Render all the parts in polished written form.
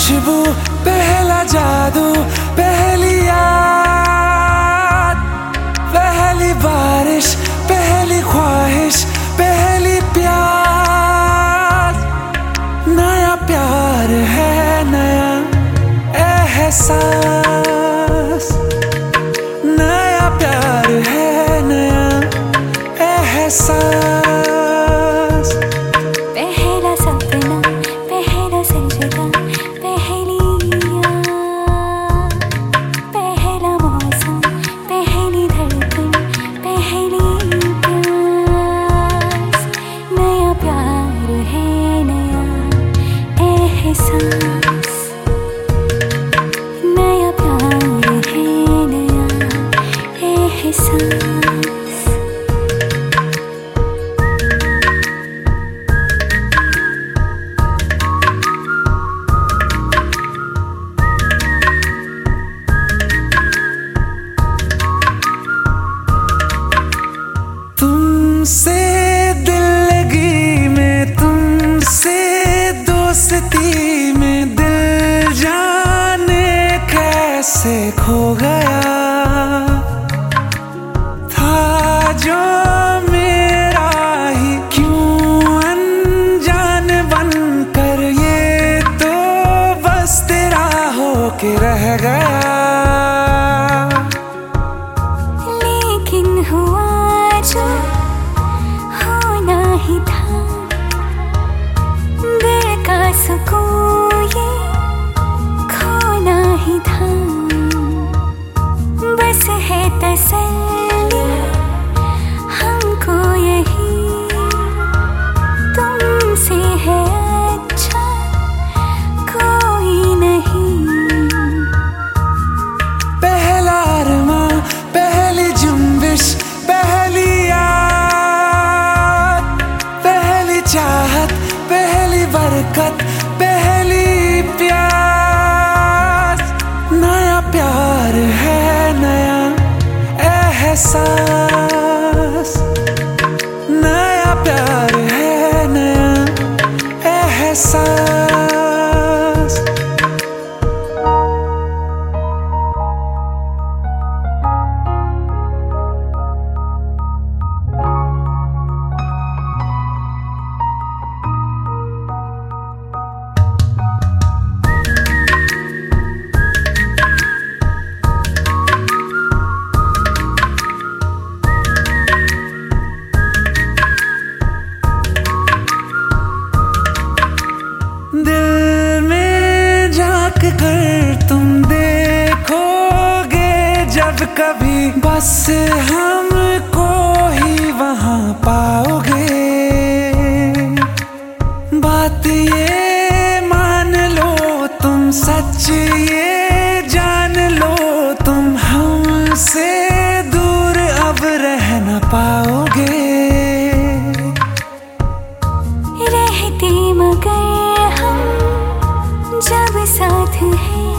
खुशबू, पहला जादू, पहली याद, पहली बारिश, पहली ख्वाहिश, पहली प्यास। नया प्यार है, नया एहसास। नया प्यार है, नया एहसास। पहला सपना, पहला सजदा, पहली याद, पहला मौसम, पहली धड़कन, पहली प्यास। नया प्यार है, नया एहसास। नया प्यार है, नया एहसास। तुमसे दिल लगी में, तुमसे दोस्ती में, दिल जाने कैसे खो गया था जो मेरा ही, क्यों अनजान बनकर ये तो बस तेरा होके रह गया। लेकिन हुआ जो होना ही था, दिल का सुकून ये खोना ही था। बस है तसल्ली हमको यही, तुमसे है अच्छा कोई नहीं। पहला अरमां, पहली जुम्बिश, पहली याद, पहली चाहत, पहली बरकत, पहली प्यास। नया प्यार है, नया एहसास। नया प्यार है, नया एहसास। दिल में झांक कर तुम देखोगे जब कभी, बस हमको ही वहां पाओगे। बात ये मान लो तुम, सच ये जान लो तुम, हमसे दूर अब रह न पाओगे। रहते मगर हम जब साथ हैं,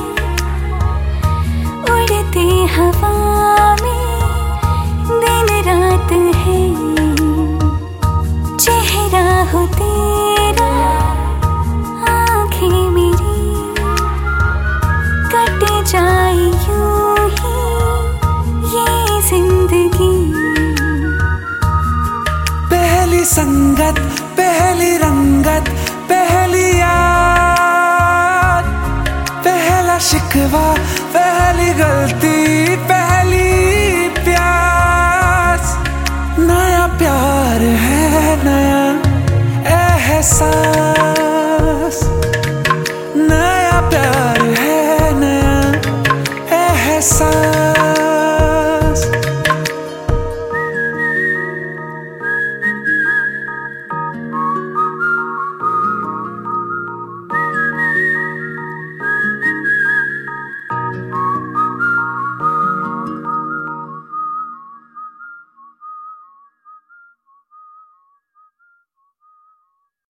उड़ते हवा में दिन रात है। चेहरा हो तेरा, आँखें मेरी, कट जाए यूं ही ये जिंदगी। पहली संगत, पहली रंगत, पहली याद, पहला शिकवा, पहली गलती, पहली प्यास। नया प्यार है, नया एहसास। नया प्यार है, नया एहसास।